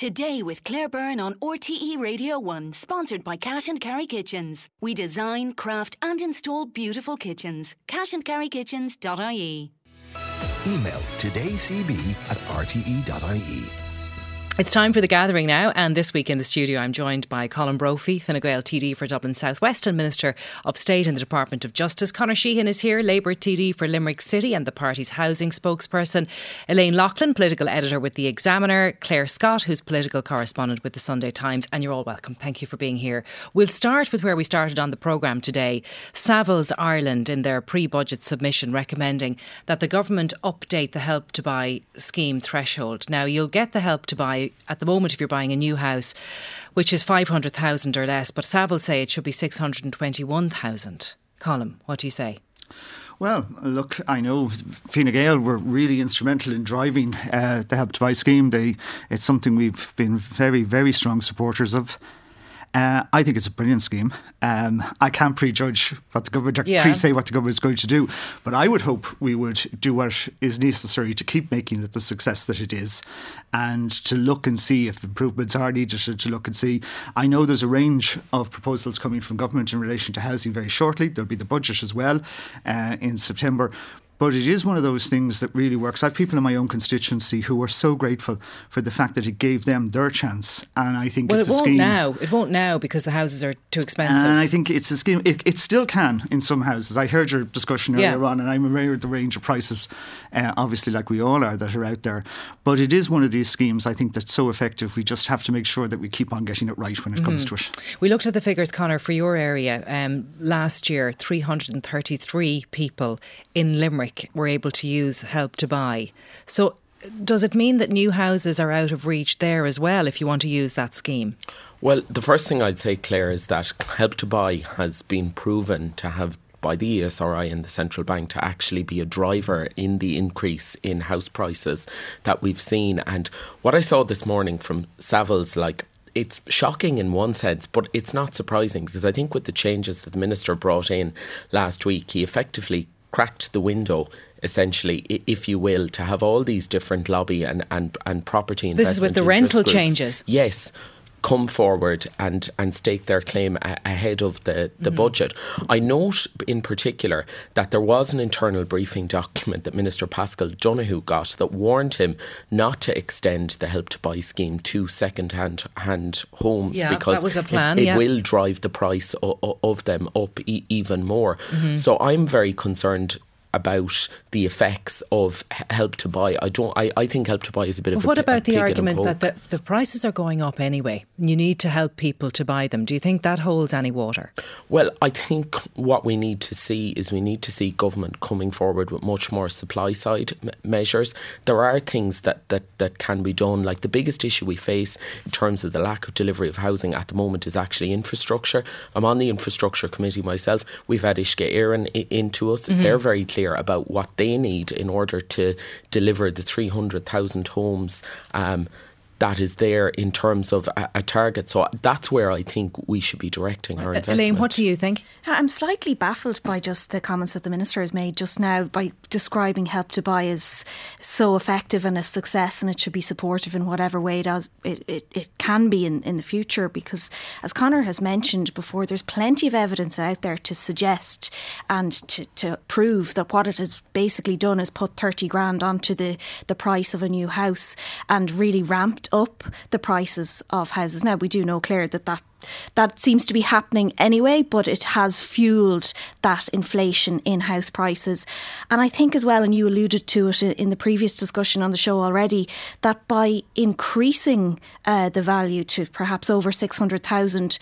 Today with Claire Byrne on RTE Radio 1, sponsored by Cash and Carry Kitchens. We design, craft and install beautiful kitchens. cashandcarrykitchens.ie. Email todaycb@rte.ie. It's time for The Gathering now, and this week in the studio I'm joined by Colin Brophy, Fine Gael TD for Dublin South West and Minister of State in the Department of Justice. Conor Sheehan is here, Labour TD for Limerick City and the party's housing spokesperson. Elaine Loughlin, political editor with The Examiner. Claire Scott, who's political correspondent with the Sunday Times. And you're all welcome. Thank you for being here. We'll start with where we started on the programme today. Savills Ireland, in their pre-budget submission, recommending that the government update the Help to Buy scheme threshold. Now, you'll get the Help to Buy at the moment if you're buying a new house, which is 500,000 or less, but Savills say it should be 621,000. Colin, what do you say? Well, look, I know Fine Gael were really instrumental in driving the Help to Buy scheme. It's something we've been very, very strong supporters of. I think it's a brilliant scheme. I can't prejudge what the government, pre-say what the government is going to do, but I would hope we would do what is necessary to keep making it the success that it is, and to look and see if improvements are needed, to look and see. I know there's a range of proposals coming from government in relation to housing very shortly. There'll be the budget as well in September. But it is one of those things that really works. I have people in my own constituency who are so grateful for the fact that it gave them their chance. And I think it's a scheme. It won't now because the houses are too expensive. And I think it's a scheme. It still can in some houses. I heard your discussion earlier on, and I'm aware of the range of prices, obviously, like we all are, that are out there. But it is one of these schemes, I think, that's so effective. We just have to make sure that we keep on getting it right when it comes to it. We looked at the figures, Conor, for your area. Last year, 333 people in Limerick were able to use Help to Buy. So does it mean that new houses are out of reach there as well if you want to use that scheme? Well, the first thing I'd say, Claire, is that Help to Buy has been proven to have, by the ESRI and the Central Bank, to actually be a driver in the increase in house prices that we've seen. And what I saw this morning from Savills, it's shocking in one sense, but it's not surprising, because I think with the changes that the Minister brought in last week, he effectively cracked the window, essentially, if you will, to have all these different lobby and property investment. This is with the rental groups, changes. Yes, come forward and stake their claim ahead of the budget. I note in particular that there was an internal briefing document that Minister Paschal Donoghue got that warned him not to extend the Help to Buy scheme to second-hand homes, because that was a plan, it will drive the price of them up even more. So I'm very concerned about the effects of Help to Buy. I think Help to Buy is a bit of a What about the pig in a argument poke. that the prices are going up anyway? You need to help people to buy them. Do you think that holds any water? Well, I think what we need to see is government coming forward with much more supply side measures. There are things that can be done. Like, the biggest issue we face in terms of the lack of delivery of housing at the moment is actually infrastructure. I'm on the infrastructure committee myself. We've had Uisce Éireann into us. They're very clear about what they need in order to deliver the 300,000 homes that is there in terms of a target. So that's where I think we should be directing our investment. Elaine, what do you think? I'm slightly baffled by just the comments that the Minister has made just now by describing Help to Buy as so effective and a success, and it should be supportive in whatever way it can be in the future, because, as Conor has mentioned before, there's plenty of evidence out there to suggest and to prove that what it has basically done is put 30 grand onto the price of a new house and really ramped up the prices of houses. Now, we do know, Claire, that seems to be happening anyway, but it has fuelled that inflation in house prices. And I think as well, and you alluded to it in the previous discussion on the show already, that by increasing the value to perhaps over 600,000,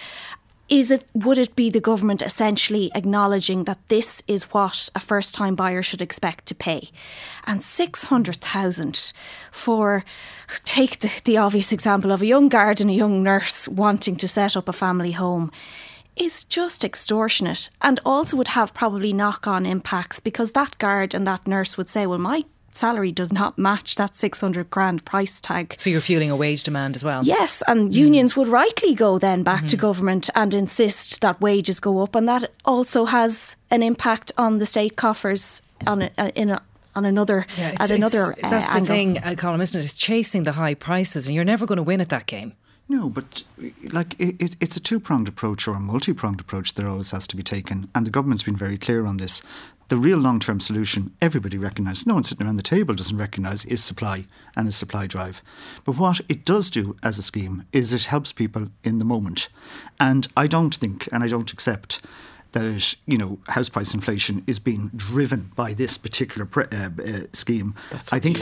would it be the government essentially acknowledging that this is what a first-time buyer should expect to pay? And 600,000 for, take the obvious example of a young guard and a young nurse wanting to set up a family home, is just extortionate, and also would have probably knock-on impacts, because that guard and that nurse would say, well, my salary does not match that 600 grand price tag. So you're fueling a wage demand as well? Yes, and unions would rightly go then back to government and insist that wages go up, and that also has an impact on the state coffers on another That's angle. the thing, Colm, isn't it? It's chasing the high prices, and you're never going to win at that game. No, but like it's a two-pronged approach or a multi-pronged approach that always has to be taken, and the government's been very clear on this. The real long-term solution, everybody recognises, no one sitting around the table doesn't recognise, is supply and a supply drive. But what it does do as a scheme is it helps people in the moment. And I don't think, and I don't accept, that house price inflation is being driven by this particular scheme. I think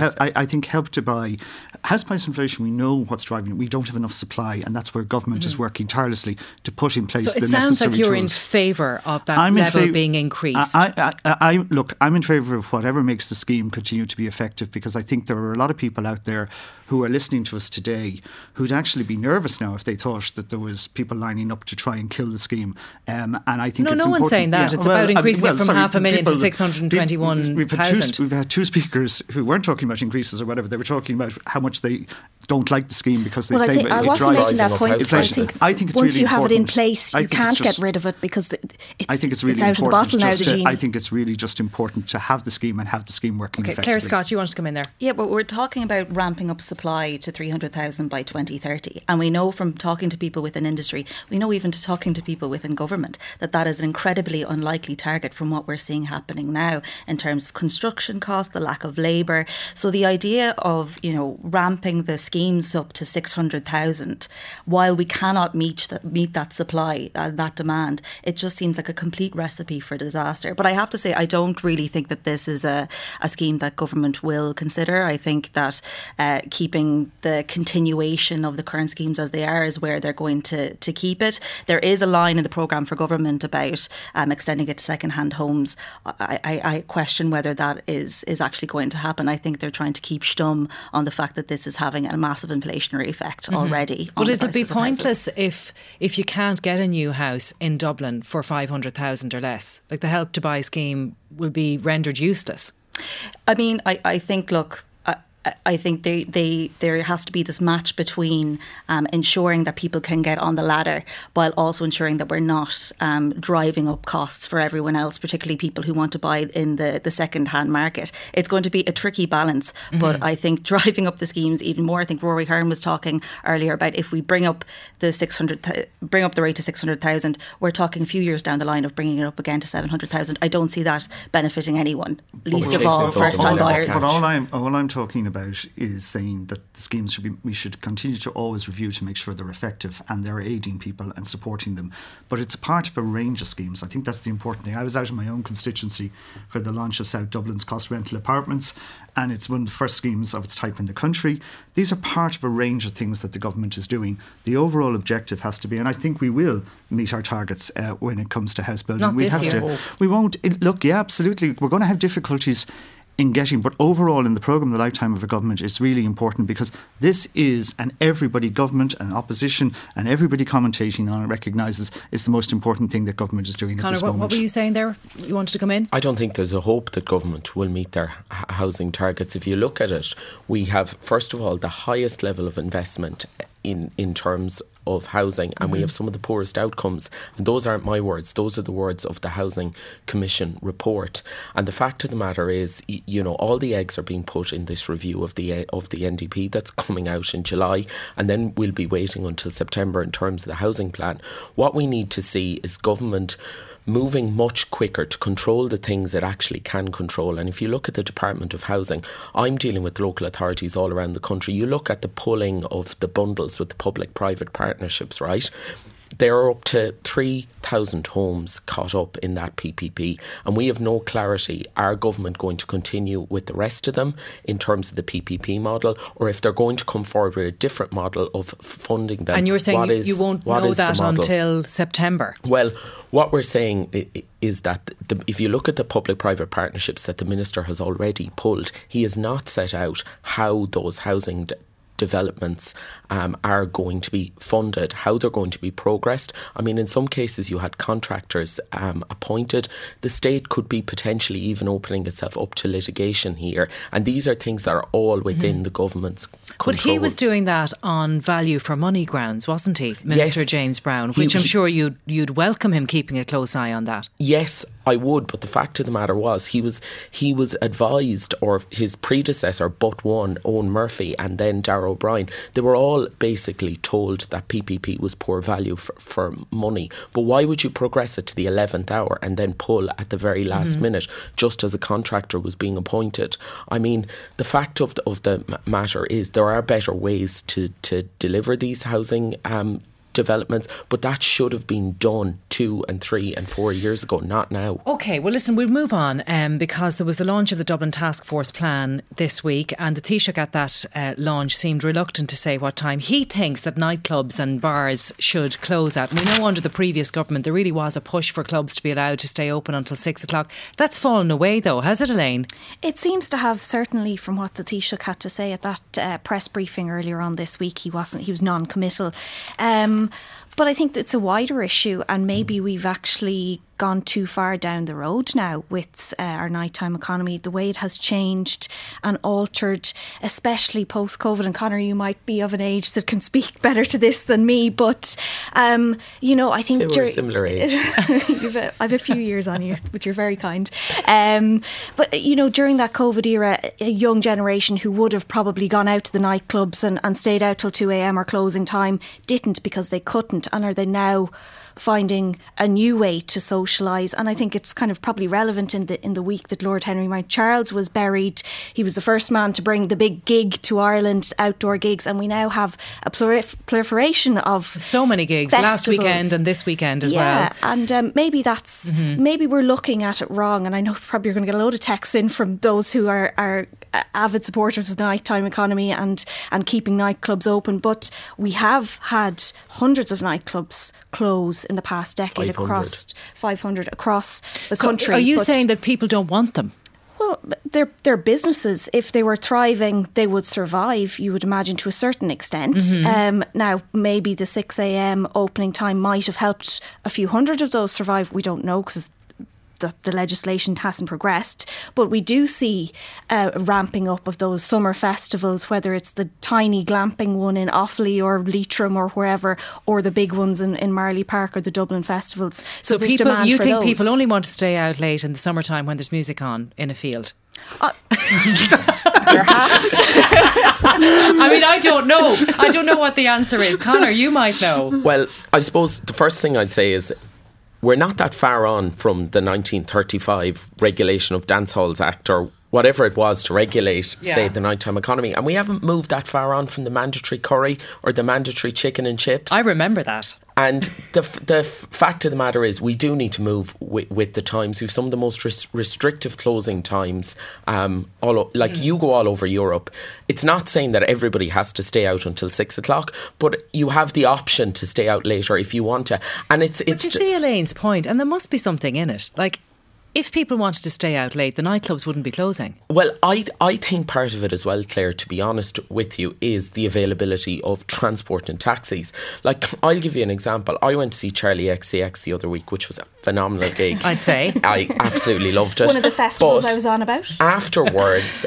Help to Buy, house price inflation, we know what's driving it. We don't have enough supply, and that's where government is working tirelessly to put in place the necessary tools. So it sounds like you're in favour of that level being increased. I'm in favour of whatever makes the scheme continue to be effective, because I think there are a lot of people out there who are listening to us today who'd actually be nervous now if they thought that there was people lining up to try and kill the scheme. And I think no one's saying that. Yeah, it's about increasing it from 500,000 to 621,000. We've had two speakers who weren't talking about increases or whatever. They were talking about how much they don't like the scheme because they claim I wasn't making that point. I think it's once really you have important. it in place, you can't get rid of it because I think it's really out of the bottle now. I think it's really just important to have the scheme and have the scheme working effectively. Claire Scott, you want to come in there? Yeah, but we're talking about ramping up supply to 300,000 by 2030, and we know from talking to people within industry, we know even to talking to people within government, that is an incredibly unlikely target from what we're seeing happening now in terms of construction costs, the lack of labour. So the idea of ramping the schemes up to 600,000 while we cannot meet that supply, that demand, it just seems like a complete recipe for disaster. But I have to say, I don't really think that this is a scheme that government will consider. I think that keeping the continuation of the current schemes as they are is where they're going to keep it. There is a line in the programme for government about extending it to second-hand homes. I question whether that is actually going to happen. I think they're trying to keep stum on the fact that this is having a massive inflationary effect already. But it'll be pointless if you can't get a new house in Dublin for 500,000 or less. Like, the Help to Buy scheme will be rendered useless. I mean, I think, look, I think there has to be this match between ensuring that people can get on the ladder while also ensuring that we're not driving up costs for everyone else, particularly people who want to buy in the second-hand market. It's going to be a tricky balance, but I think driving up the schemes even more. I think Rory Hearn was talking earlier about if we bring up the rate to 600,000, we're talking a few years down the line of bringing it up again to 700,000. I don't see that benefiting anyone, least of all first-time buyers. But all I'm talking about is saying that the schemes we should continue to always review to make sure they're effective and they're aiding people and supporting them. But it's a part of a range of schemes. I think that's the important thing. I was out in my own constituency for the launch of South Dublin's cost rental apartments, and it's one of the first schemes of its type in the country. These are part of a range of things that the government is doing. The overall objective has to be, and I think we will meet our targets when it comes to house building. Not this year. We won't. Look, yeah, absolutely. We're going to have difficulties in getting, but overall in the programme, the lifetime of a government, is really important because this is, and everybody, government and opposition and everybody commentating on it recognises it's the most important thing that government is doing. Conor, at this moment. What were you saying there? You wanted to come in? I don't think there's a hope that government will meet their housing targets. If you look at it, we have, first of all, the highest level of investment in terms of housing, and we have some of the poorest outcomes. And those aren't my words, those are the words of the Housing Commission report. And the fact of the matter is, all the eggs are being put in this review of the NDP that's coming out in July, and then we'll be waiting until September in terms of the housing plan. What we need to see is government moving much quicker to control the things it actually can control. And if you look at the Department of Housing, I'm dealing with local authorities all around the country. You look at the pulling of the bundles with the public-private partnerships, right? There are up to 3,000 homes caught up in that PPP, and we have no clarity. Are government going to continue with the rest of them in terms of the PPP model, or if they're going to come forward with a different model of funding them? And you're saying you won't know that until September? Well, what we're saying is that if you look at the public-private partnerships that the Minister has already pulled, he has not set out how those housing developments are going to be funded, how they're going to be progressed. I mean, in some cases you had contractors appointed. The state could be potentially even opening itself up to litigation here, and these are things that are all within the government's control. But he was doing that on value for money grounds, wasn't he, Minister James Brown? Which I'm sure you'd welcome him keeping a close eye on that. Yes, I would, but the fact of the matter was he was advised, or his predecessor, but one, Owen Murphy, and then Darragh O'Brien, they were all basically told that PPP was poor value for money. But why would you progress it to the 11th hour and then pull at the very last minute, just as a contractor was being appointed? I mean, the fact of the matter is there are better ways to deliver these housing developments, but that should have been done 2 and 3 and 4 years ago, not now. OK, well listen, we'll move on because there was the launch of the Dublin Task Force plan this week, and the Taoiseach at that launch seemed reluctant to say what time he thinks that nightclubs and bars should close at. We know under the previous government there really was a push for clubs to be allowed to stay open until 6 o'clock. That's fallen away though, has it, Elaine? It seems to have, certainly from what the Taoiseach had to say at that press briefing earlier on this week. He was non-committal. But I think it's a wider issue, and maybe we've actually gone too far down the road now with our nighttime economy, the way it has changed and altered, especially post-COVID. And Conor, you might be of an age that can speak better to this than me, but I think we're a similar age. I have a few years on you, but you're very kind. But during that COVID era, a young generation who would have probably gone out to the nightclubs and stayed out till 2 a.m. or closing time didn't, because they couldn't. And are they now finding a new way to socialise? And I think it's kind of probably relevant in the week that Lord Henry Mount Charles was buried. He was the first man to bring the big gig to Ireland, outdoor gigs, and we now have a proliferation of so many gigs festivals. Last weekend and this weekend as well. Yeah, and maybe that's maybe we're looking at it wrong. And I know probably you're going to get a load of texts in from those who are avid supporters of the nighttime economy and keeping nightclubs open, but we have had hundreds of nightclubs close in the past decade, 500 across the country. Are you saying that people don't want them? Well, they're businesses. If they were thriving, they would survive, you would imagine, to a certain extent. Now, maybe the 6 a.m. opening time might have helped a few hundred of those survive. We don't know, because the legislation hasn't progressed, but we do see ramping up of those summer festivals, whether it's the tiny glamping one in Offaly or Leitrim or wherever, or the big ones in Marley Park or the Dublin festivals. So you think people only want to stay out late in the summertime when there's music on in a field? Perhaps. I mean, I don't know what the answer is. Conor, you might know. Well, I suppose the first thing I'd say is we're not that far on from the 1935 Regulation of Dance Halls Act, or whatever it was to regulate, say, the nighttime economy. And we haven't moved that far on from the mandatory curry or the mandatory chicken and chips. I remember that. And the fact of the matter is we do need to move with the times. We've some of the most restrictive closing times. You go all over Europe. It's not saying that everybody has to stay out until 6 o'clock, but you have the option to stay out later if you want to. And it's. But you see Elaine's point, and there must be something in it. Like, if people wanted to stay out late, the nightclubs wouldn't be closing. Well, I think part of it as well, Claire, to be honest with you, is the availability of transport and taxis. Like, I'll give you an example. I went to see Charlie XCX the other week, which was a phenomenal gig. I'd say. I absolutely loved it. One of the festivals I was on about. Afterwards,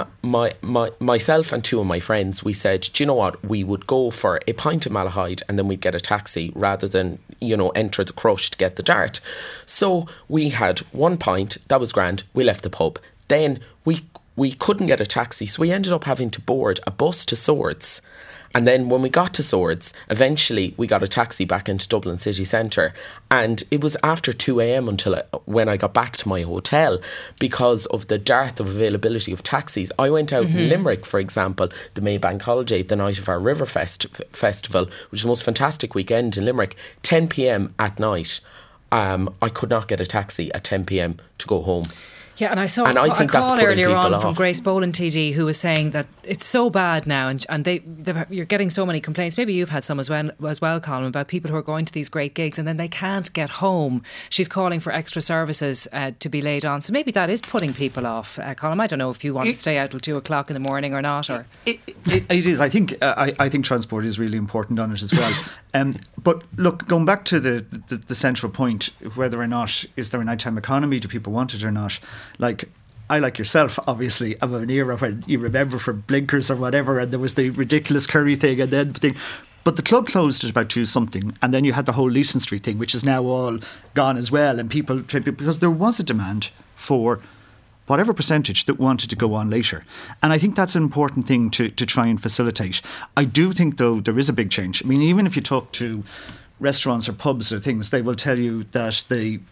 myself and two of my friends, we said, do you know what? We would go for a pint of Malahide and then we'd get a taxi rather than, enter the crush to get the dart. So we had one pint, that was grand, we left the pub. Then we couldn't get a taxi, so we ended up having to board a bus to Swords. And then when we got to Swords, eventually we got a taxi back into Dublin city centre. And it was after 2 a.m. until when I got back to my hotel because of the dearth of availability of taxis. I went out in Limerick, for example, the Maybank holiday, the night of our Riverfest festival, which was the most fantastic weekend in Limerick, 10 p.m. at night. I could not get a taxi at 10 p.m. to go home. Yeah, and I saw a call earlier on from Grace Boland TD who was saying that it's so bad now, and you're getting so many complaints. Maybe you've had some as well, Colin, about people who are going to these great gigs and then they can't get home. She's calling for extra services to be laid on. So maybe that is putting people off. Colin, I don't know if you want to stay out till 2 o'clock in the morning or not. Or It is. I think transport is really important on it as well. But look, going back to the central point, whether or not is there a nighttime economy, do people want it or not? Like, I, like yourself, obviously, of an era when you remember from Blinkers or whatever, and there was the ridiculous curry thing and then thing. But the club closed at about 2 something, and then you had the whole Leeson Street thing, which is now all gone as well, and people, because there was a demand for whatever percentage that wanted to go on later. And I think that's an important thing to try and facilitate. I do think, though, there is a big change. I mean, even if you talk to restaurants or pubs or things, they will tell you that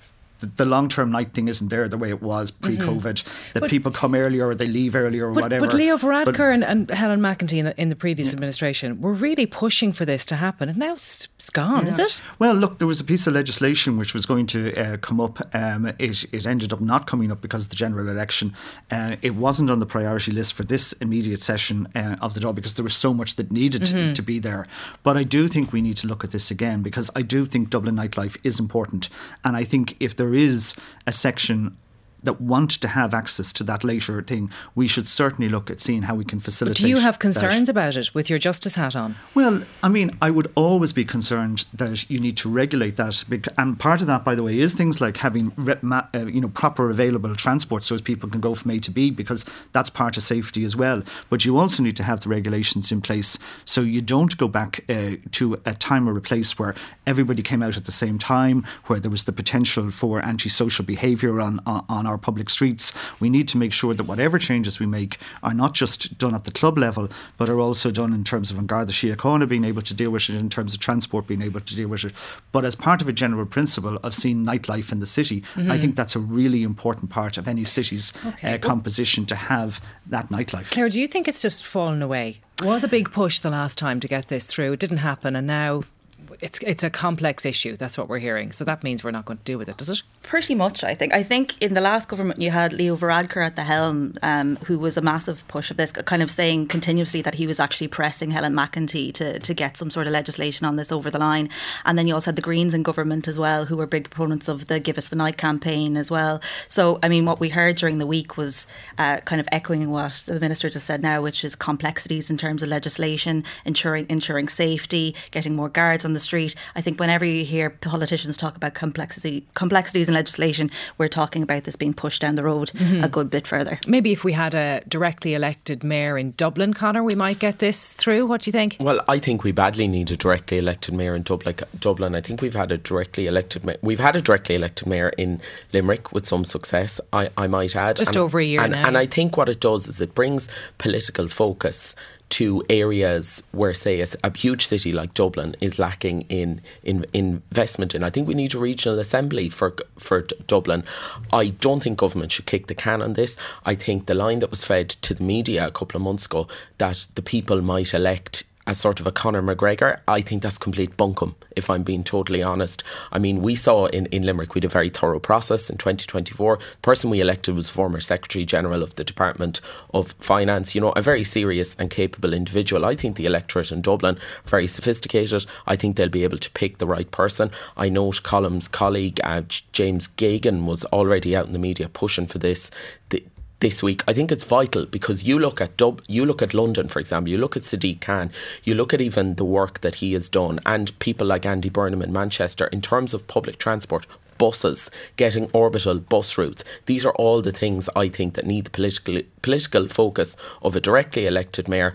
the long-term night thing isn't there the way it was pre-COVID, that people come earlier or they leave earlier or whatever. But Leo Varadkar and Helen McEntee in the previous administration were really pushing for this to happen, and now it's gone, is it? Well, look, there was a piece of legislation which was going to come up. It ended up not coming up because of the general election. It wasn't on the priority list for this immediate session of the Dáil because there was so much that needed to be there. But I do think we need to look at this again, because I do think Dublin nightlife is important, and I think if there is a section that want to have access to that later thing, we should certainly look at seeing how we can facilitate. But do you have concerns about it with your justice hat on? Well, I mean, I would always be concerned that you need to regulate that, and part of that, by the way, is things like having proper available transport so as people can go from A to B, because that's part of safety as well. But you also need to have the regulations in place so you don't go back to a time or a place where everybody came out at the same time, where there was the potential for antisocial behaviour on our public streets. We need to make sure that whatever changes we make are not just done at the club level, but are also done in terms of An Garda Síochána being able to deal with it, in terms of transport being able to deal with it. But as part of a general principle of seeing nightlife in the city, I think that's a really important part of any city's composition, to have that nightlife. Claire, do you think it's just fallen away? It was a big push the last time to get this through. It didn't happen, and now it's a complex issue. That's what we're hearing. So that means we're not going to deal with it, does it? Pretty much, I think. I think in the last government you had Leo Varadkar at the helm, who was a massive push of this, kind of saying continuously that he was actually pressing Helen McEntee to get some sort of legislation on this over the line. And then you also had the Greens in government as well, who were big proponents of the Give Us the Night campaign as well. So, I mean, what we heard during the week was kind of echoing what the Minister just said now, which is complexities in terms of legislation, ensuring safety, getting more guards on the street. I think whenever you hear politicians talk about complexities in legislation, we're talking about this being pushed down the road a good bit further. Maybe if we had a directly elected mayor in Dublin, Conor, we might get this through. What do you think? Well, I think we badly need a directly elected mayor in Dublin. I think we've had a directly elected mayor in Limerick with some success, I might add. Just over a year now. And I think what it does is it brings political focus to areas where, say, a huge city like Dublin is lacking in investment in. I think we need a regional assembly for Dublin. I don't think government should kick the can on this. I think the line that was fed to the media a couple of months ago, that the people might elect as sort of a Conor McGregor, I think that's complete bunkum, if I'm being totally honest. I mean, we saw in Limerick, we had a very thorough process in 2024. The person we elected was former Secretary General of the Department of Finance, a very serious and capable individual. I think the electorate in Dublin are very sophisticated. I think they'll be able to pick the right person. I note Column's colleague, James Geoghegan, was already out in the media pushing for this week. I think it's vital, because you look at London, for example, you look at Sadiq Khan, you look at even the work that he has done, and people like Andy Burnham in Manchester in terms of public transport, buses, getting orbital bus routes. These are all the things I think that need the political focus of a directly elected mayor.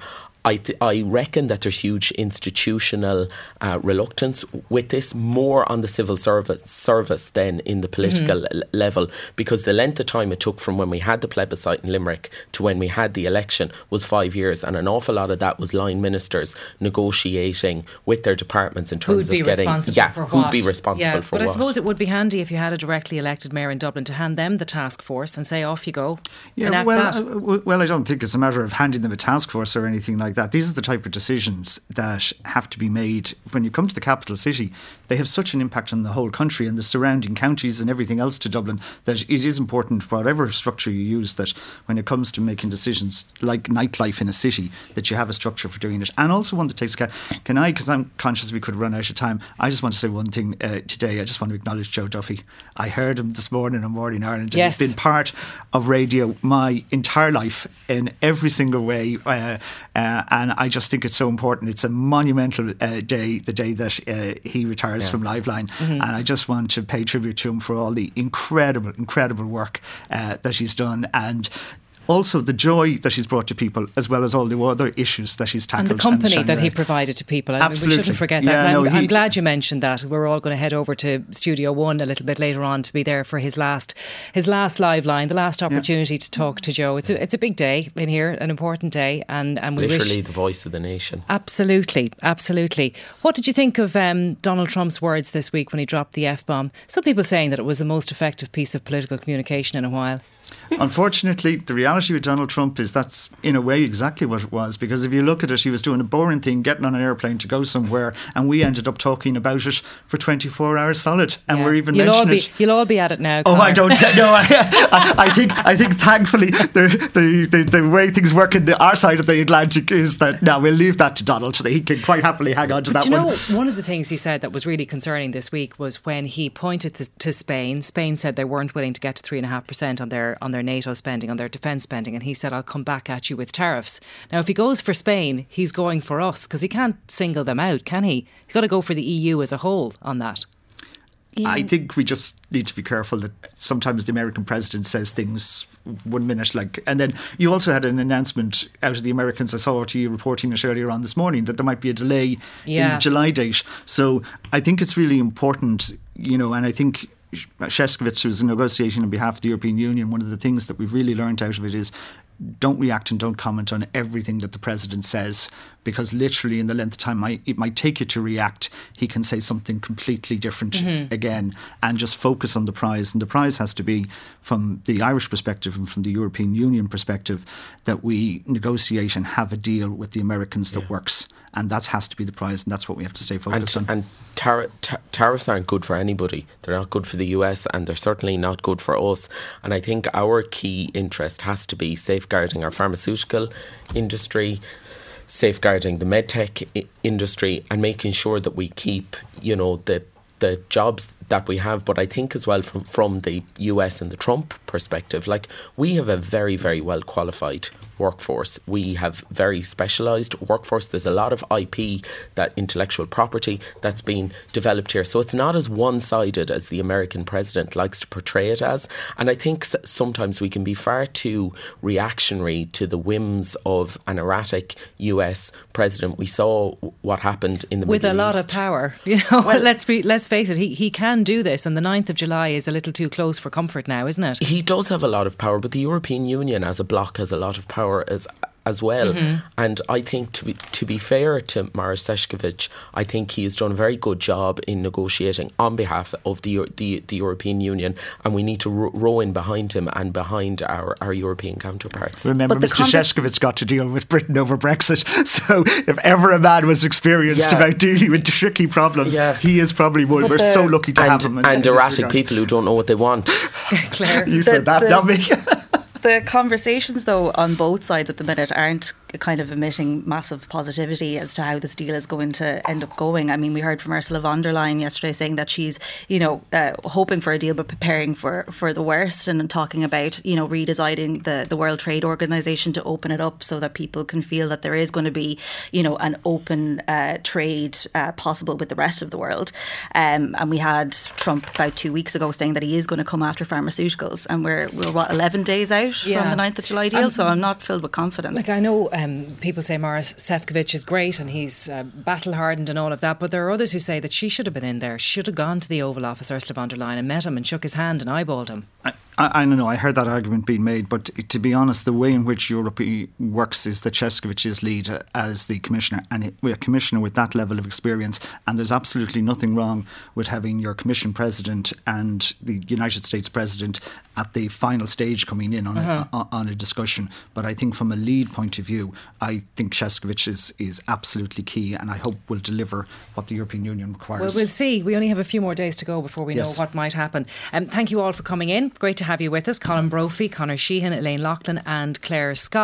I reckon that there's huge institutional reluctance with this, more on the civil service than in the political level, because the length of time it took from when we had the plebiscite in Limerick to when we had the election was 5 years, and an awful lot of that was line ministers negotiating with their departments in terms of getting who'd be responsible for what. But I suppose it would be handy if you had a directly elected mayor in Dublin to hand them the task force and say, off you go. Yeah, well, I don't think it's a matter of handing them a task force or anything like that. These are the type of decisions that have to be made. When you come to the capital city, they have such an impact on the whole country and the surrounding counties and everything else to Dublin, that it is important, whatever structure you use, that when it comes to making decisions like nightlife in a city, that you have a structure for doing it. And also one that takes account. Because I'm conscious we could run out of time, I just want to say one thing today. I just want to acknowledge Joe Duffy. I heard him this morning on Morning Ireland. Yes. And he's been part of radio my entire life in every single way. And I just think it's so important. It's a monumental day, the day that he retires from Liveline. And I just want to pay tribute to him for all the incredible work that he's done. And also the joy that he's brought to people, as well as all the other issues that he's tackled. And the company that he provided to people. Absolutely. We shouldn't forget that. I'm glad you mentioned that. We're all going to head over to Studio One a little bit later on to be there for his last live line, the last opportunity to talk to Joe. It's a big day in here, an important day, and we literally the voice of the nation. Absolutely. What did you think of Donald Trump's words this week when he dropped the F-bomb? Some people saying that it was the most effective piece of political communication in a while. Unfortunately, the reality with Donald Trump is that's in a way exactly what it was, because if you look at it, he was doing a boring thing, getting on an airplane to go somewhere, and we ended up talking about it for 24 hours solid, and we're even mentioning it. You'll all be at it now, Conor. Oh, I don't know. I think thankfully the way things work in our side of the Atlantic is that now we'll leave that to Donald. He can quite happily hang on to that one. One of the things he said that was really concerning this week was when he pointed to Spain. Spain said they weren't willing to get to 3.5% on their NATO spending, on their defence spending, and he said, I'll come back at you with tariffs. Now, if he goes for Spain, he's going for us, because he can't single them out, can he? He's got to go for the EU as a whole on that. I think we just need to be careful that sometimes the American president says things 1 minute, and then you also had an announcement out of the Americans. I saw you reporting it earlier on this morning that there might be a delay in the July date. So I think it's really important, and I think Šefčovič, who's negotiating on behalf of the European Union, one of the things that we've really learned out of it is don't react and don't comment on everything that the president says, because literally in the length of time it might take you to react, he can say something completely different again, and just focus on the prize. And the prize has to be, from the Irish perspective and from the European Union perspective, that we negotiate and have a deal with the Americans that works. And that has to be the prize, and that's what we have to stay focused on. And tariffs aren't good for anybody. They're not good for the US, and they're certainly not good for us. And I think our key interest has to be safeguarding our pharmaceutical industry, safeguarding the medtech industry, and making sure that we keep, the jobs that we have. But I think as well from the US and the Trump perspective, we have a very, very well qualified workforce. We have very specialised workforce. There's a lot of IP, that intellectual property that's been developed here. So it's not as one-sided as the American president likes to portray it as. And I think sometimes we can be far too reactionary to the whims of an erratic US president. We saw what happened in the Middle East. With a lot of power. Let's face it, he can do this, and the 9th of July is a little too close for comfort now, isn't it? He does have a lot of power, but the European Union as a bloc has a lot of power as well. And I think to be fair to Maroš Šefčovič, I think he has done a very good job in negotiating on behalf of the European Union, and we need to row in behind him and behind our European counterparts. Remember, Mr. Šefčovič got to deal with Britain over Brexit, so if ever a man was experienced about dealing with tricky problems, he is probably one. We're so lucky to have him. And erratic people who don't know what they want. Claire, you said that, not me. The conversations, though, on both sides at the minute aren't kind of emitting massive positivity as to how this deal is going to end up going. I mean, we heard from Ursula von der Leyen yesterday saying that she's, hoping for a deal but preparing for the worst, and talking about, redesigning the World Trade Organization to open it up so that people can feel that there is going to be, an open trade possible with the rest of the world. And we had Trump about 2 weeks ago saying that he is going to come after pharmaceuticals, and we're 11 days out from the 9th of July deal, so I'm not filled with confidence. I know people say Maroš Šefčovič is great and he's battle hardened and all of that, but there are others who say that she should have been in there. She should have gone to the Oval Office, Ursula von der Leyen, and met him and shook his hand and eyeballed him. I don't know, I heard that argument being made, but to be honest, the way in which Europe works is that Šefčovič is lead as the commissioner, and we're a commissioner with that level of experience, and there's absolutely nothing wrong with having your commission president and the United States president at the final stage coming in on a discussion. But I think from a lead point of view, I think Šefčovič is absolutely key, and I hope will deliver what the European Union requires. Well, we'll see. We only have a few more days to go before we know what might happen. Thank you all for coming in. Great to have you with us. Colin Brophy, Conor Sheehan, Elaine Loughlin and Claire Scott.